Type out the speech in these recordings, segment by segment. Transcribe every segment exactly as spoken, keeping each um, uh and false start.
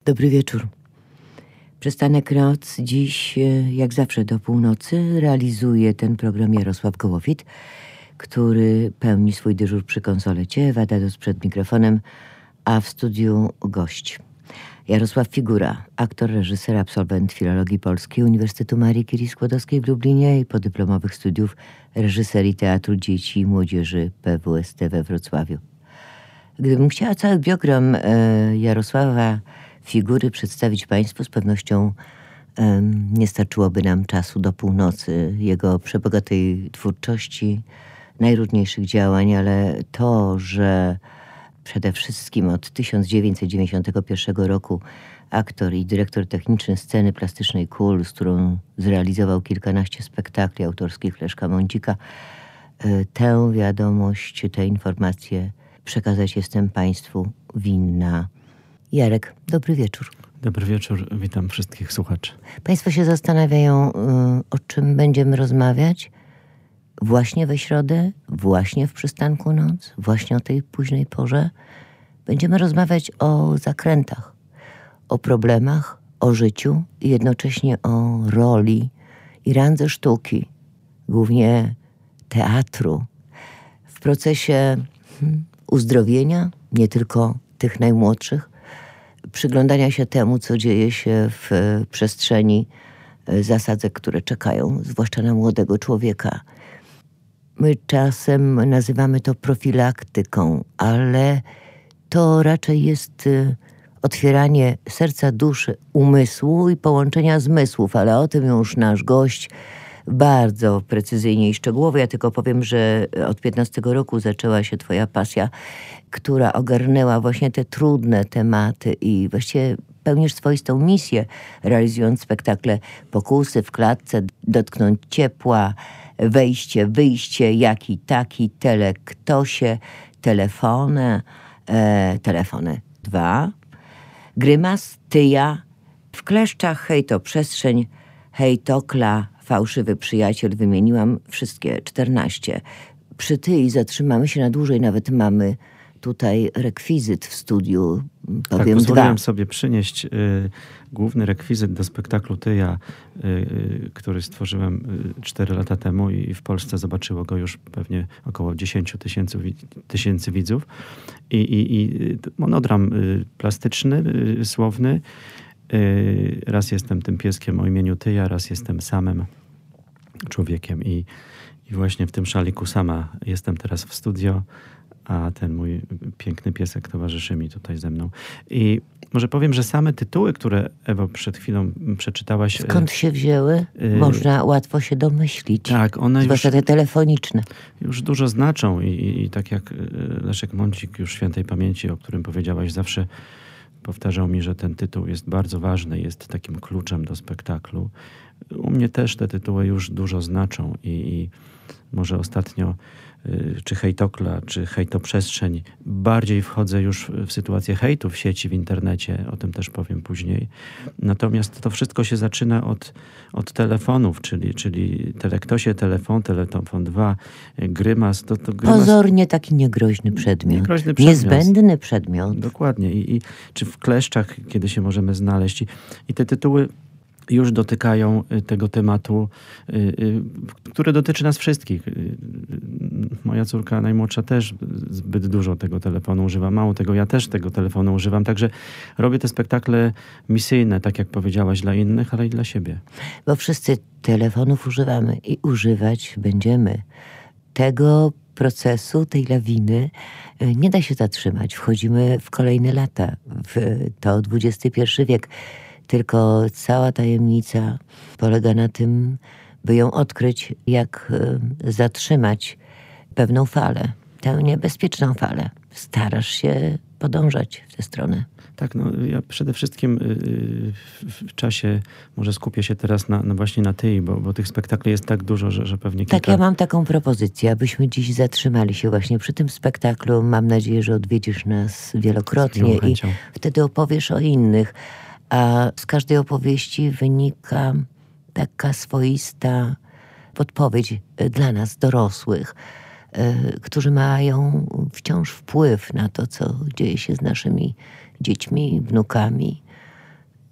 Dobry wieczór. Przystanek Noc dziś, jak zawsze do północy, realizuje ten program Jarosław Gołowit, który pełni swój dyżur przy konsolecie, Wadados przed mikrofonem, a w studiu gość. Jarosław Figura, aktor, reżyser, absolwent filologii polskiej Uniwersytetu Marii Curie Skłodowskiej w Lublinie i podyplomowych studiów reżyserii teatru dzieci i młodzieży P W S T we Wrocławiu. Gdybym chciała cały biogram e, Jarosława Figury przedstawić Państwu, z pewnością e, nie starczyłoby nam czasu do północy jego przebogatej twórczości, najróżniejszych działań, ale to, że przede wszystkim od tysiąc dziewięćset dziewięćdziesiątego pierwszego roku aktor i dyrektor techniczny sceny plastycznej KUL, z którą zrealizował kilkanaście spektakli autorskich Leszka Mądzika, e, tę wiadomość, te informacje przekazać jestem Państwu winna. Jarek, dobry wieczór. Dobry wieczór, witam wszystkich słuchaczy. Państwo się zastanawiają, o czym będziemy rozmawiać? Właśnie we środę, właśnie w Przystanku Noc, właśnie o tej późnej porze. Będziemy rozmawiać o zakrętach, o problemach, o życiu i jednocześnie o roli i randze sztuki, głównie teatru, w procesie hmm, uzdrowienia, nie tylko tych najmłodszych, przyglądania się temu, co dzieje się w przestrzeni zasadzek, które czekają, zwłaszcza na młodego człowieka. My czasem nazywamy to profilaktyką, ale to raczej jest otwieranie serca, duszy, umysłu i połączenia zmysłów, ale o tym już nasz gość bardzo precyzyjnie i szczegółowo. Ja tylko powiem, że od piętnastego roku zaczęła się twoja pasja, która ogarnęła właśnie te trudne tematy i właściwie pełnisz swoistą misję, realizując spektakle Pokusy w klatce, Dotknąć ciepła, Wejście, wyjście, Jaki taki, Telektosie, Telefony, e, Telefony dwa, Grymas, Tyja, W kleszczach, Hejto przestrzeń, Hejtokla, Fałszywy przyjaciel, wymieniłam wszystkie czternaście. Przy Tyi zatrzymamy się na dłużej, nawet mamy tutaj rekwizyt w studiu, powiem tak, pozwoliłem dwa. sobie przynieść y, główny rekwizyt do spektaklu Tyja, y, y, który stworzyłem cztery lata temu i w Polsce zobaczyło go już pewnie około dziesięć tysięcy, tysięcy widzów. I, i, i monodram y, plastyczny, y, słowny. Y, raz jestem tym pieskiem o imieniu Tyja, raz jestem samym człowiekiem i, i właśnie w tym szaliku sama jestem teraz w studio, a ten mój piękny piesek towarzyszy mi tutaj ze mną. I może powiem, że same tytuły, które, Ewo, przed chwilą przeczytałaś... Skąd się wzięły? Yy, Można łatwo się domyślić. Tak, one zwłaszcza już, te telefoniczne. Już dużo znaczą i, i, i tak jak Leszek Mądzik, już świętej pamięci, o którym powiedziałaś, zawsze powtarzał mi, że ten tytuł jest bardzo ważny, jest takim kluczem do spektaklu. U mnie też te tytuły już dużo znaczą i, i może ostatnio czy hejtokla, czy hejtoprzestrzeń, bardziej wchodzę już w sytuację hejtu w sieci, w internecie, o tym też powiem później. Natomiast to wszystko się zaczyna od, od telefonów, czyli, czyli Telektosie, telefon, Telefon dwa, Grymas. To, to Grymas... Pozornie taki niegroźny przedmiot. Niegroźny przedmiot. Niezbędny przedmiot. Dokładnie. I, i, czy w kleszczach, kiedy się możemy znaleźć. I, i te tytuły już dotykają tego tematu, który dotyczy nas wszystkich. Moja córka najmłodsza też zbyt dużo tego telefonu używa. Mało tego, ja też tego telefonu używam. Także robię te spektakle misyjne, tak jak powiedziałaś, dla innych, ale i dla siebie. Bo wszyscy telefonów używamy i używać będziemy. Tego procesu, tej lawiny nie da się zatrzymać. Wchodzimy w kolejne lata, w to dwudziesty pierwszy wiek. Tylko cała tajemnica polega na tym, by ją odkryć, jak zatrzymać pewną falę, tę niebezpieczną falę. Starasz się podążać w tę stronę. Tak, no ja przede wszystkim w czasie może skupię się teraz na, no właśnie na Tyi, bo, bo tych spektakli jest tak dużo, że, że pewnie kilka... Tak, ja mam taką propozycję, abyśmy dziś zatrzymali się właśnie przy tym spektaklu. Mam nadzieję, że odwiedzisz nas wielokrotnie i wtedy opowiesz o innych. A z każdej opowieści wynika taka swoista podpowiedź dla nas, dorosłych, którzy mają wciąż wpływ na to, co dzieje się z naszymi dziećmi, wnukami,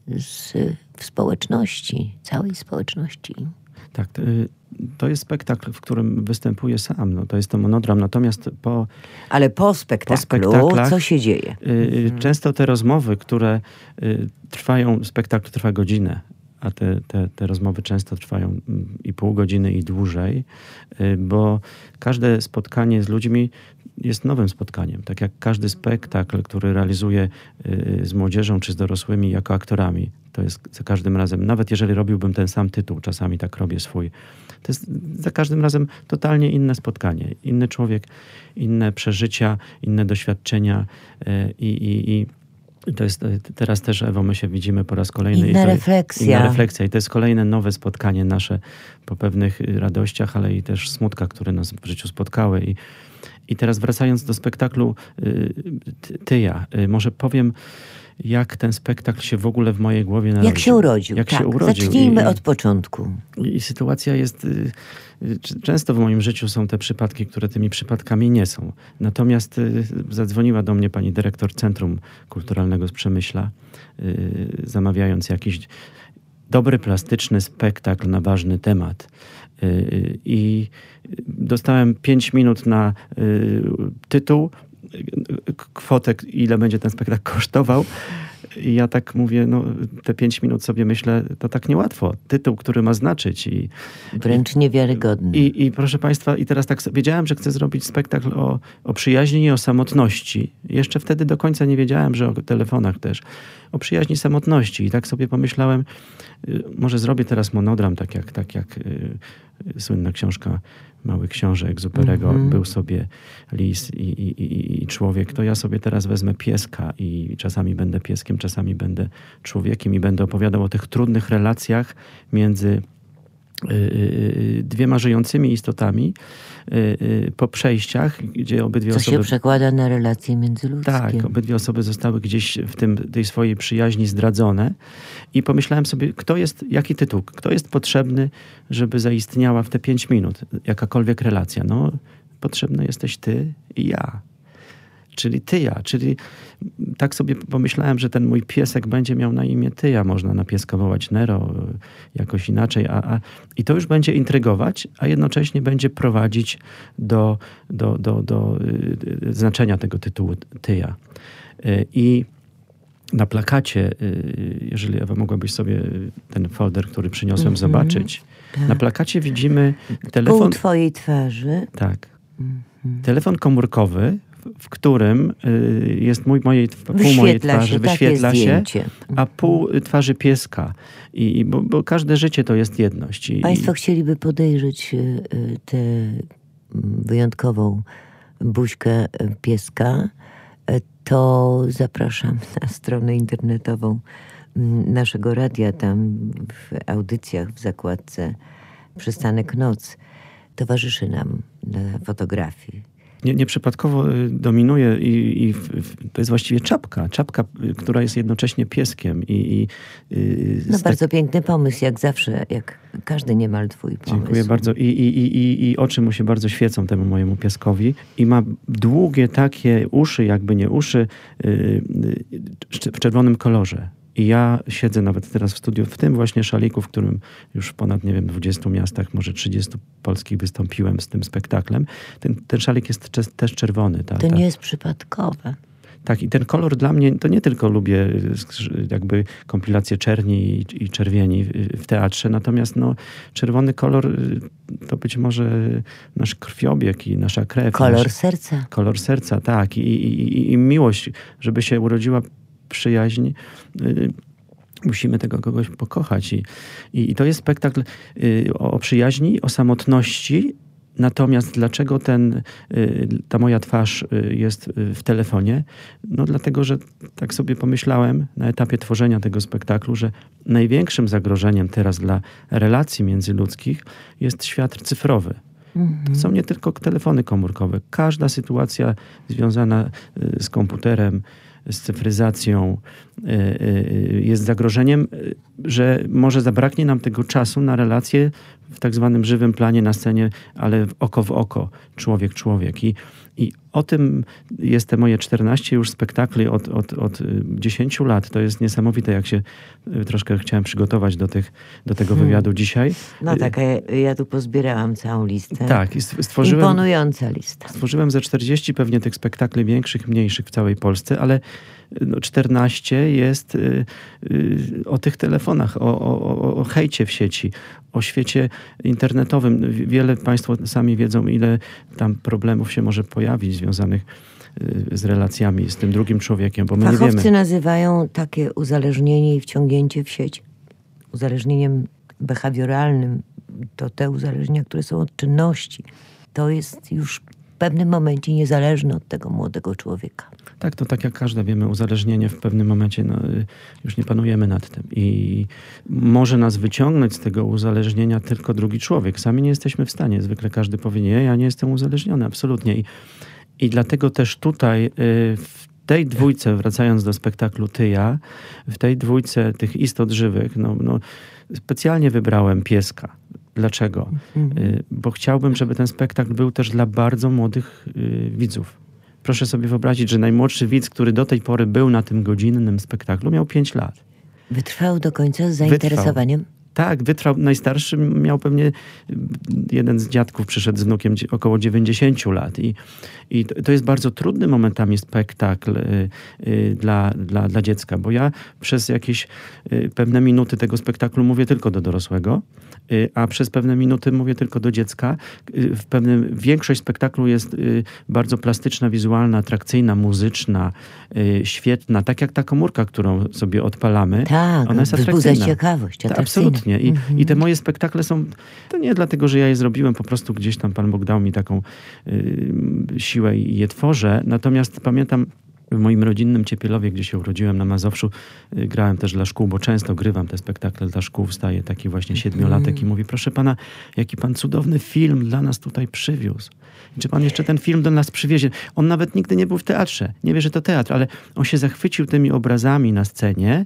z, w społeczności, całej społeczności. Tak, to jest spektakl, w którym występuję sam. No, to jest to monodram. Natomiast po... Ale po spektaklu, po spektaklach, co się dzieje? Często te rozmowy, które trwają, spektakl trwa godzinę, a te, te, te rozmowy często trwają i pół godziny, i dłużej, bo każde spotkanie z ludźmi jest nowym spotkaniem. Tak jak każdy spektakl, który realizuję z młodzieżą czy z dorosłymi jako aktorami. To jest za każdym razem, nawet jeżeli robiłbym ten sam tytuł, czasami tak robię swój, to jest za każdym razem totalnie inne spotkanie. Inny człowiek, inne przeżycia, inne doświadczenia i, i, i to jest teraz też, Ewo, my się widzimy po raz kolejny. Inna i to, refleksja. Inna refleksja. I to jest kolejne nowe spotkanie nasze po pewnych radościach, ale i też smutkach, które nas w życiu spotkały. I, i teraz wracając do spektaklu Tyja, może powiem, jak ten spektakl się w ogóle w mojej głowie narodził. Jak się urodził. Jak tak. się urodził. Zacznijmy I, od początku. I sytuacja jest... Często w moim życiu są te przypadki, które tymi przypadkami nie są. Natomiast zadzwoniła do mnie pani dyrektor Centrum Kulturalnego z Przemyśla, zamawiając jakiś dobry, plastyczny spektakl na ważny temat. I dostałem pięć minut na tytuł, kwotę, ile będzie ten spektakl kosztował. I ja tak mówię, no te pięć minut sobie myślę, to tak niełatwo. Tytuł, który ma znaczyć. I, Wręcz niewiarygodny. I, I proszę państwa, i teraz tak wiedziałem, że chcę zrobić spektakl o, o przyjaźni i o samotności. Jeszcze wtedy do końca nie wiedziałem, że o telefonach też. O przyjaźni i samotności. I tak sobie pomyślałem, może zrobię teraz monodram, tak jak, tak jak y, słynna książka Mały Książę Egzuperego, mm-hmm. Był sobie lis i, i, i, i człowiek, to ja sobie teraz wezmę pieska i czasami będę pieskiem, czasami będę człowiekiem i będę opowiadał o tych trudnych relacjach między y, dwiema żyjącymi istotami y, y, po przejściach, gdzie obydwie Co osoby... się przekłada na relacje międzyludzkie. Tak, obydwie osoby zostały gdzieś w tym, tej swojej przyjaźni zdradzone i pomyślałem sobie, kto jest, jaki tytuł, kto jest potrzebny, żeby zaistniała w te pięć minut jakakolwiek relacja. No, potrzebny jesteś ty i ja. Czyli Tyja, czyli tak sobie pomyślałem, że ten mój piesek będzie miał na imię Tyja. Można na pieska wołać Nero, jakoś inaczej. A, a, I to już będzie intrygować, a jednocześnie będzie prowadzić do, do, do, do y, znaczenia tego tytułu Tyja. Y, I na plakacie, y, jeżeli Ewa mogłabyś sobie ten folder, który przyniosłem, mm-hmm. zobaczyć. Tak. Na plakacie widzimy telefon... Pół twojej twarzy. Tak. Mm-hmm. Telefon komórkowy, w którym y, jest mój, mojej, pół mojej twarzy, się, wyświetla się, zdjęcie. a pół twarzy pieska. I, bo, bo każde życie to jest jedność. I, Państwo chcieliby podejrzeć y, tę wyjątkową buźkę pieska, to zapraszam na stronę internetową naszego radia. Tam w audycjach, w zakładce Przystanek Noc towarzyszy nam na fotografii. Nie, nieprzypadkowo dominuje i, i w, w, to jest właściwie czapka. Czapka, która jest jednocześnie pieskiem. I, i, no tak... bardzo piękny pomysł, jak zawsze, jak każdy niemal twój pomysł. Dziękuję bardzo. I, i, i, i oczy mu się bardzo świecą, temu mojemu pieskowi. I ma długie takie uszy, jakby nie uszy, yy, yy, w czerwonym kolorze. I ja siedzę nawet teraz w studiu w tym właśnie szaliku, w którym już w ponad, nie wiem, dwudziestu miastach, może trzydziestu polskich wystąpiłem z tym spektaklem. Ten, ten szalik jest też czerwony. Ta, to ta... nie jest przypadkowe. Tak, i ten kolor dla mnie, to nie tylko lubię jakby kompilację czerni i, i czerwieni w teatrze, natomiast no, czerwony kolor to być może nasz krwiobieg i nasza krew. Kolor nasz, serca. Kolor serca, tak. I, i, i miłość, żeby się urodziła przyjaźń, y, musimy tego kogoś pokochać. I, i, i to jest spektakl y, o, o przyjaźni, o samotności. Natomiast dlaczego ten, y, ta moja twarz y, jest w telefonie? No dlatego, że tak sobie pomyślałem na etapie tworzenia tego spektaklu, że największym zagrożeniem teraz dla relacji międzyludzkich jest świat cyfrowy. To są nie tylko telefony komórkowe. Każda sytuacja związana z komputerem, z cyfryzacją jest zagrożeniem że może zabraknie nam tego czasu na relacje w tak zwanym żywym planie na scenie, ale oko w oko, człowiek, człowiek. I, i o tym jest te moje czternaście już spektakli od, od, od dziesięciu lat. To jest niesamowite, jak się troszkę chciałem przygotować do, tych, do tego wywiadu hmm. dzisiaj. No tak, a ja, ja tu pozbierałam całą listę. Tak. I stworzyłem, imponująca lista. Stworzyłem ze czterdzieści pewnie tych spektakli większych, mniejszych w całej Polsce, ale no czternaście jest y, y, o tych telefonach, o, o, o hejcie w sieci, o świecie internetowym. Wiele Państwo sami wiedzą, ile tam problemów się może pojawić związanych y, z relacjami z tym drugim człowiekiem, bo my Fachowcy nie wiemy. nazywają takie uzależnienie i wciągnięcie w sieć uzależnieniem behawioralnym. To te uzależnienia, które są od czynności. To jest już w pewnym momencie niezależne od tego młodego człowieka. Tak, to tak jak każde, wiemy, uzależnienie w pewnym momencie no, już nie panujemy nad tym. I może nas wyciągnąć z tego uzależnienia tylko drugi człowiek. Sami nie jesteśmy w stanie. Zwykle każdy powie, nie, ja nie jestem uzależniony, absolutnie. I, i dlatego też tutaj y, w tej dwójce, wracając do spektaklu Ty, ja, w tej dwójce tych istot żywych, no, no, specjalnie wybrałem pieska. Dlaczego? Mhm. Y, bo chciałbym, żeby ten spektakl był też dla bardzo młodych y, widzów. Proszę sobie wyobrazić, że najmłodszy widz, który do tej pory był na tym godzinnym spektaklu, miał pięć lat. Wytrwał do końca z zainteresowaniem? Wytrwał. Tak, wytrwał. Najstarszy miał pewnie, jeden z dziadków przyszedł z wnukiem około dziewięćdziesięciu lat. I, i to jest bardzo trudny momentami spektakl y, y, dla, dla, dla dziecka, bo ja przez jakieś y, pewne minuty tego spektaklu mówię tylko do dorosłego, y, a przez pewne minuty mówię tylko do dziecka. Y, w pewnym, większość spektaklu jest y, bardzo plastyczna, wizualna, atrakcyjna, muzyczna, y, świetna, tak jak ta komórka, którą sobie odpalamy. Tak, ona jest wzbudza ciekawość, atrakcyjna. Absolutnie. I, mm-hmm. I te moje spektakle są, to nie dlatego, że ja je zrobiłem, po prostu gdzieś tam Pan Bóg dał mi taką y, siłę i je tworzę. Natomiast pamiętam w moim rodzinnym Ciepielowie, gdzie się urodziłem na Mazowszu, y, grałem też dla szkół, bo często grywam te spektakle dla szkół. Wstaje taki właśnie siedmiolatek mm. i mówi, proszę Pana, jaki Pan cudowny film dla nas tutaj przywiózł. I czy Pan jeszcze ten film do nas przywiezie? On nawet nigdy nie był w teatrze. Nie wie, że to teatr, ale on się zachwycił tymi obrazami na scenie.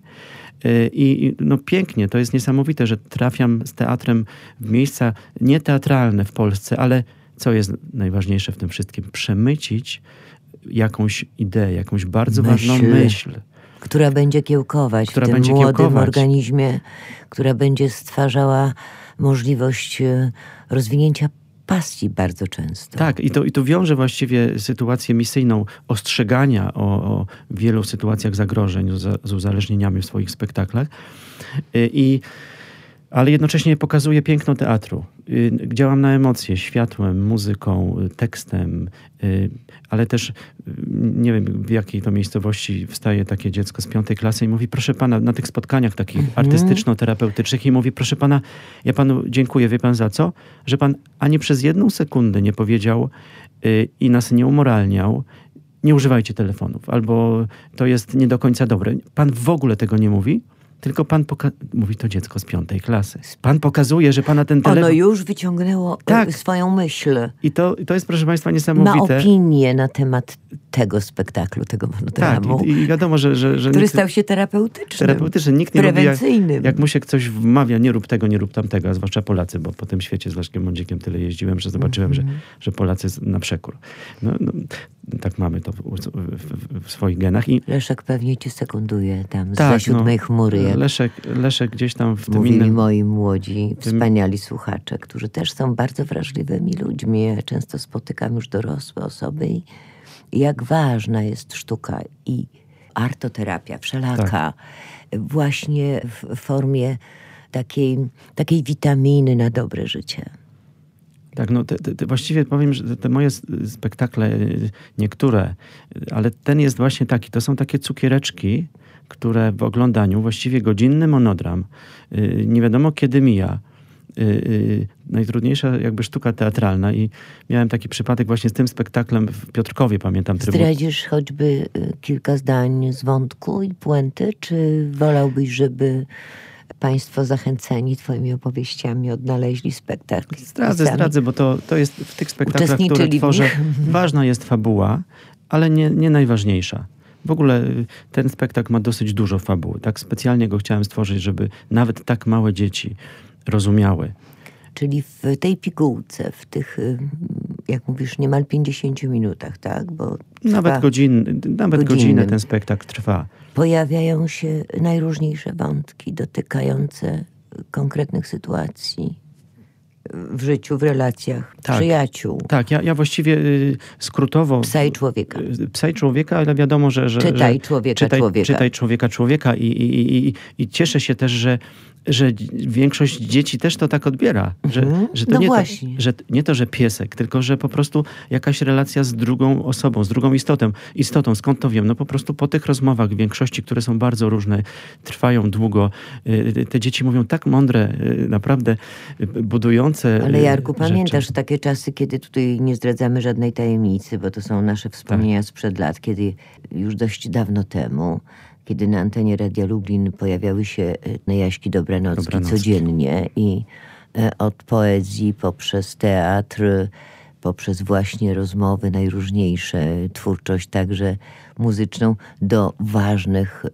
I no pięknie, to jest niesamowite, że trafiam z teatrem w miejsca nieteatralne w Polsce, ale co jest najważniejsze w tym wszystkim? Przemycić jakąś ideę, jakąś bardzo myśl, ważną myśl. Która będzie kiełkować która w tym będzie młodym kiełkować. organizmie, która będzie stwarzała możliwość rozwinięcia pasji bardzo często. Tak, i to, i to wiąże właściwie sytuację misyjną ostrzegania o, o wielu sytuacjach zagrożeń z, z uzależnieniami w swoich spektaklach. I, ale jednocześnie pokazuje piękno teatru. Działam na emocje, światłem, muzyką, tekstem, ale też nie wiem, w jakiej to miejscowości wstaje takie dziecko z piątej klasy i mówi, proszę pana, na tych spotkaniach takich mm-hmm. artystyczno-terapeutycznych i mówi, proszę pana, ja panu dziękuję, wie pan za co? Że pan ani przez jedną sekundę nie powiedział yy, i nas nie umoralniał, nie używajcie telefonów, albo to jest nie do końca dobre. Pan w ogóle tego nie mówi, tylko pan poka- mówi to dziecko z piątej klasy. Pan pokazuje, że pana ten telefon... Ono już wyciągnęło tak. swoją myśl. I to, to jest, proszę państwa, niesamowite. Ma opinię na temat tego spektaklu, tego monodramu. Tak, i, i wiadomo, że... że, że który nikt, stał się terapeutycznym. Terapeutyczny. Nikt nie prewencyjnym. Lubi, jak, jak mu się ktoś wmawia, nie rób tego, nie rób tamtego, a zwłaszcza Polacy, bo po tym świecie z Leszkiem Mądzikiem tyle jeździłem, że zobaczyłem, mm-hmm. że, że Polacy na przekór. No, no, tak mamy to w, w, w swoich genach. I Leszek pewnie cię sekunduje tam tak, za siódmej no, chmury. Leszek, Leszek gdzieś tam w tym mówili innym... moi młodzi, wspaniali słuchacze, którzy też są bardzo wrażliwymi ludźmi. Ja często spotykam już dorosłe osoby i jak ważna jest sztuka i artoterapia wszelaka, tak. właśnie w formie takiej, takiej witaminy na dobre życie. Tak, no te, te, właściwie powiem, że te moje spektakle, niektóre, ale ten jest właśnie taki, to są takie cukiereczki, które w oglądaniu, właściwie godzinny monodram, yy, nie wiadomo kiedy mija. Yy, yy, najtrudniejsza jakby sztuka teatralna i miałem taki przypadek właśnie z tym spektaklem w Piotrkowie, pamiętam. Trybu... Zdradzisz choćby y, kilka zdań z wątku i puenty, czy wolałbyś, żeby państwo zachęceni twoimi opowieściami odnaleźli spektakl? Zdradzę, zdradzę, bo to, to jest w tych spektaklach, które tworzę, ważna jest fabuła, ale nie, nie najważniejsza. W ogóle ten spektakl ma dosyć dużo fabuły. Tak specjalnie go chciałem stworzyć, żeby nawet tak małe dzieci rozumiały. Czyli w tej pigułce, w tych, jak mówisz, niemal pięćdziesięciu minutach, tak? Bo Nawet, godzin, nawet godzinę ten spektakl trwa. Pojawiają się najróżniejsze wątki dotykające konkretnych sytuacji w życiu, w relacjach tak, przyjaciół. Tak, ja, ja właściwie y, skrótowo... Psa i człowieka. Y, psa i człowieka, ale wiadomo, że... że czytaj że, człowieka, czytaj, człowieka. Czytaj człowieka, człowieka i, i, i, i cieszę się też, że że większość dzieci też to tak odbiera. Że, mhm. że to no nie właśnie. To, że nie to, że piesek, tylko że po prostu jakaś relacja z drugą osobą, z drugą istotą. Istotą, skąd to wiem? No po prostu po tych rozmowach w większości, które są bardzo różne, trwają długo. Te dzieci mówią tak mądre, naprawdę budujące Ale Jarku, rzeczy. pamiętasz takie czasy, kiedy tutaj nie zdradzamy żadnej tajemnicy, bo to są nasze wspomnienia tak. sprzed lat, kiedy już dość dawno temu, kiedy na antenie Radia Lublin pojawiały się Jaśki Dobranocki, Dobranocki. codziennie i od poezji poprzez teatr, poprzez właśnie rozmowy najróżniejsze, twórczość także muzyczną, do ważnych y,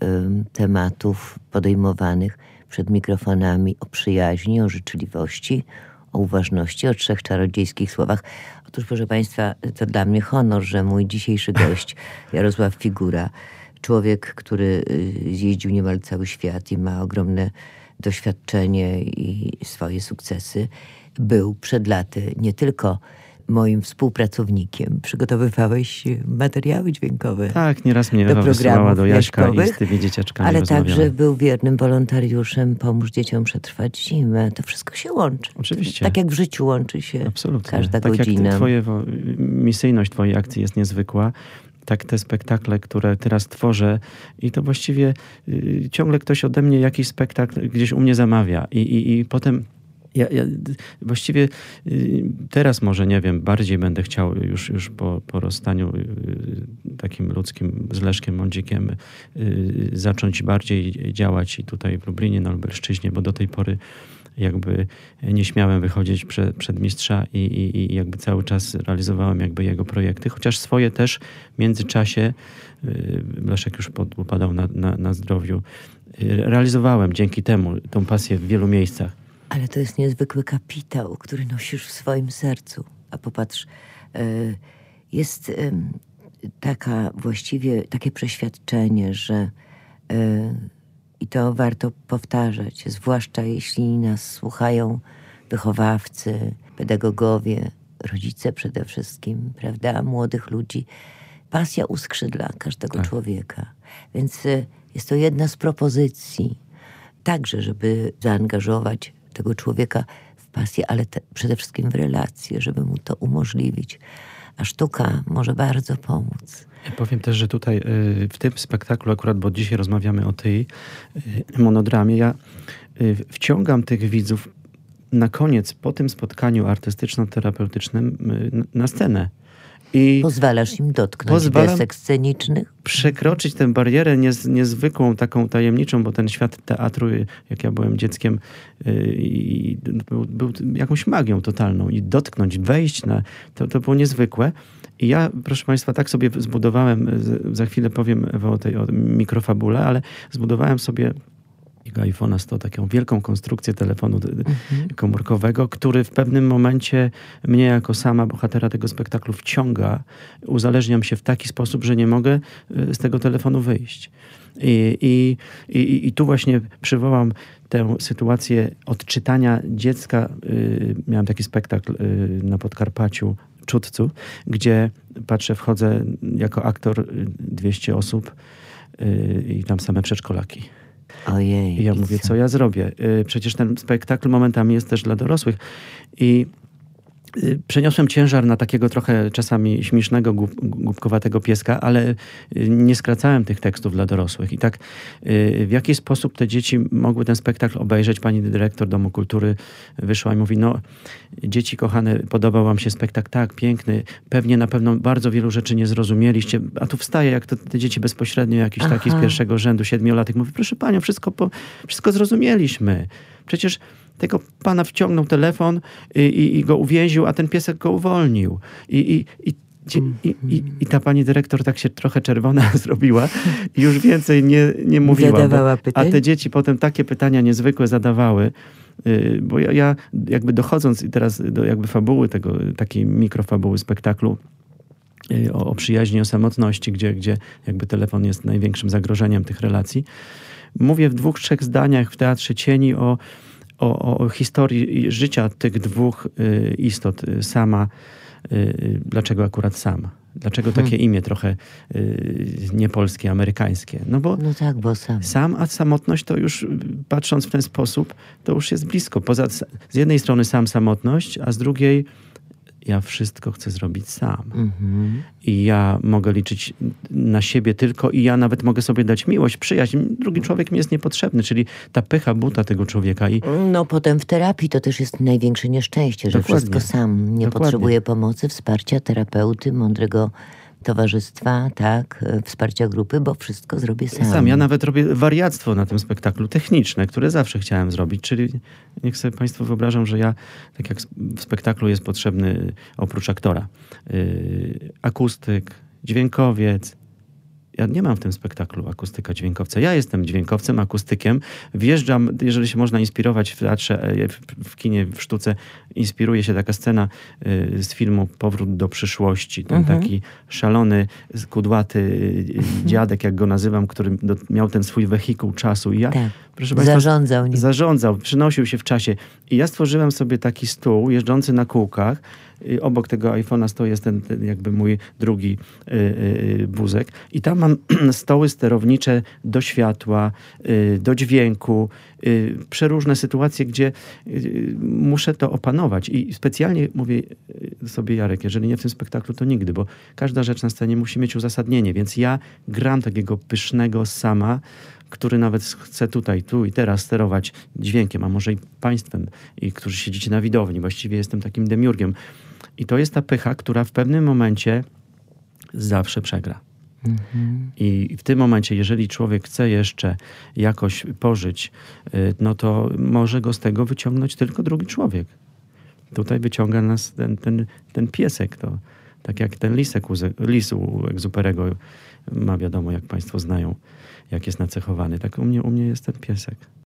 tematów podejmowanych przed mikrofonami o przyjaźni, o życzliwości, o uważności, o trzech czarodziejskich słowach. Otóż, proszę Państwa, to dla mnie honor, że mój dzisiejszy gość, Jarosław Figura, człowiek, który zjeździł niemal cały świat i ma ogromne doświadczenie i swoje sukcesy, był przed laty nie tylko moim współpracownikiem. Przygotowywałeś materiały dźwiękowe. Tak, nieraz mnie do Ewa wysyłała do Jaśka jaśkowych, i z tymi dzieciaczkami ale rozmawiałem. także był wiernym wolontariuszem Pomóż dzieciom przetrwać zimę. To wszystko się łączy. Oczywiście. Tak jak w życiu łączy się Absolutnie. każda tak godzina. Jak twoje, misyjność twojej akcji jest niezwykła. Tak te spektakle, które teraz tworzę i to właściwie y, ciągle ktoś ode mnie jakiś spektakl gdzieś u mnie zamawia i, i, i potem ja, ja właściwie y, teraz może, nie wiem, bardziej będę chciał już, już po, po rozstaniu y, takim ludzkim z Leszkiem Mądzikiem y, zacząć bardziej działać i tutaj w Lublinie, na Lubelszczyźnie, bo do tej pory jakby nie śmiałem wychodzić przed, przed mistrza i, i, i jakby cały czas realizowałem jakby jego projekty, chociaż swoje też w międzyczasie, Leszek już upadał na, na, na zdrowiu, realizowałem dzięki temu tą pasję w wielu miejscach. Ale to jest niezwykły kapitał, który nosisz w swoim sercu. A popatrz, jest taka właściwie takie przeświadczenie, że i to warto powtarzać, zwłaszcza jeśli nas słuchają wychowawcy, pedagogowie, rodzice przede wszystkim, prawda, młodych ludzi. Pasja uskrzydla każdego tak. człowieka. Więc jest to jedna z propozycji, także żeby zaangażować tego człowieka w pasję, ale te, przede wszystkim w relacje, żeby mu to umożliwić. A sztuka może bardzo pomóc. Ja powiem też, że tutaj w tym spektaklu akurat, bo dzisiaj rozmawiamy o tej monodramie, ja wciągam tych widzów na koniec, po tym spotkaniu artystyczno-terapeutycznym na scenę. I pozwalasz im dotknąć desek scenicznych? Przekroczyć tę barierę niez, niezwykłą, taką tajemniczą, bo ten świat teatru, jak ja byłem dzieckiem, yy, był, był jakąś magią totalną. I dotknąć, wejść na... To, to było niezwykłe. I ja, proszę Państwa, tak sobie zbudowałem, za chwilę powiem Ewa o tej o mikrofabule, ale zbudowałem sobie iPhone'a sto, taką wielką konstrukcję telefonu mhm. komórkowego, który w pewnym momencie mnie jako sama bohatera tego spektaklu wciąga. Uzależniam się w taki sposób, że nie mogę z tego telefonu wyjść. I, i, i, i tu właśnie przywołam tę sytuację odczytania dziecka. Miałem taki spektakl na Podkarpaciu, Czudcu, gdzie patrzę, wchodzę jako aktor, dwieście osób i tam same przedszkolaki. Ojej. I ja mówię, co ja zrobię? Przecież ten spektakl momentami jest też dla dorosłych. I przeniosłem ciężar na takiego trochę czasami śmiesznego, głup, głupkowatego pieska, ale nie skracałem tych tekstów dla dorosłych. I tak w jaki sposób te dzieci mogły ten spektakl obejrzeć? Pani dyrektor Domu Kultury wyszła i mówi, no dzieci kochane, podobał wam się spektakl? Tak, piękny. Pewnie na pewno bardzo wielu rzeczy nie zrozumieliście. A tu wstaje, jak to te dzieci bezpośrednio, jakiś Aha. taki z pierwszego rzędu, siedmiolatek. Mówi, proszę panią, wszystko, po, wszystko zrozumieliśmy. Przecież tego pana wciągnął telefon i, i, i go uwięził, a ten piesek go uwolnił. I, i, i Dzie- I, i, I ta pani dyrektor tak się trochę czerwona zrobiła i już więcej nie, nie mówiła. Zadawała Bo, pytań? a te dzieci potem takie pytania niezwykłe zadawały, yy, bo ja, ja jakby dochodząc teraz do jakby fabuły tego, takiej mikrofabuły spektaklu, yy, o, o przyjaźni, o samotności, gdzie, gdzie jakby telefon jest największym zagrożeniem tych relacji, mówię w dwóch, trzech zdaniach w Teatrze Cieni o, o, o historii życia tych dwóch yy, istot. Sama, yy, dlaczego akurat sama? Dlaczego takie Hmm. imię trochę yy, niepolskie, amerykańskie? No bo No tak, bo sam. sam, a samotność to już, patrząc w ten sposób, to już jest blisko. Poza, z jednej strony sam samotność, a z drugiej ja wszystko chcę zrobić sam. Mhm. I ja mogę liczyć na siebie tylko i ja nawet mogę sobie dać miłość, przyjaźń. Drugi człowiek mi jest niepotrzebny, czyli ta pycha buta tego człowieka. I No potem w terapii to też jest największe nieszczęście, że Dokładnie. wszystko sam. Nie Dokładnie. potrzebuje pomocy, wsparcia terapeuty, mądrego towarzystwa, tak, e, wsparcia grupy, bo wszystko zrobię sam. sam, ja nawet robię wariactwo na tym spektaklu techniczne, które zawsze chciałem zrobić, czyli niech sobie państwo wyobrażą, że ja, tak jak w spektaklu jest potrzebny oprócz aktora, yy, akustyk, dźwiękowiec. Ja nie mam w tym spektaklu akustyka, dźwiękowca. Ja jestem dźwiękowcem, akustykiem. Wjeżdżam, jeżeli się można inspirować w teatrze, w, w kinie, w sztuce, inspiruje się taka scena y, z filmu Powrót do przyszłości. Ten Mhm. taki szalony, kudłaty y, dziadek, jak go nazywam, który do, miał ten swój wehikuł czasu. I ja, Tak. proszę państwa, Zarządzał nim. zarządzał, przynosił się w czasie. I ja stworzyłem sobie taki stół jeżdżący na kółkach. I obok tego iPhone'a stoi jest ten, ten jakby mój drugi y, y, wózek. I tam mam stoły sterownicze do światła, y, do dźwięku, y, przeróżne sytuacje, gdzie y, muszę to opanować. I specjalnie mówię sobie, Jarek, jeżeli nie w tym spektaklu, to nigdy, bo każda rzecz na scenie musi mieć uzasadnienie. Więc ja gram takiego pysznego sama, który nawet chce tutaj, tu i teraz sterować dźwiękiem, a może i państwem, i którzy siedzicie na widowni. Właściwie jestem takim demiurgiem. I to jest ta pycha, która w pewnym momencie zawsze przegra. Mhm. I w tym momencie, jeżeli człowiek chce jeszcze jakoś pożyć, no to może go z tego wyciągnąć tylko drugi człowiek. Tutaj wyciąga nas ten, ten, ten piesek. To, tak jak ten lisek u, lis u Egzuperego ma, wiadomo, jak państwo znają, jak jest nacechowany. Tak u mnie, u mnie jest ten piesek.